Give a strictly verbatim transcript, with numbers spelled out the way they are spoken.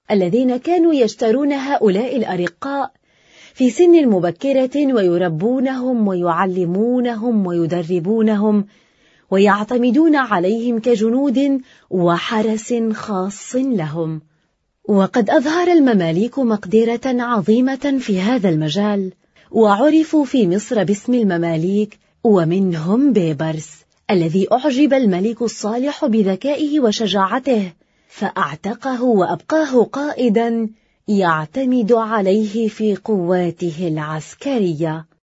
الذين كانوا يشترون هؤلاء الأرقاء في سن مبكرة ويربونهم ويعلمونهم ويدربونهم ويعتمدون عليهم كجنود وحرس خاص لهم. وقد أظهر المماليك مقدرة عظيمة في هذا المجال، وعرفوا في مصر باسم المماليك، ومنهم بيبرس الذي أعجب الملك الصالح بذكائه وشجاعته، فأعتقه وأبقاه قائدا يعتمد عليه في قواته العسكرية.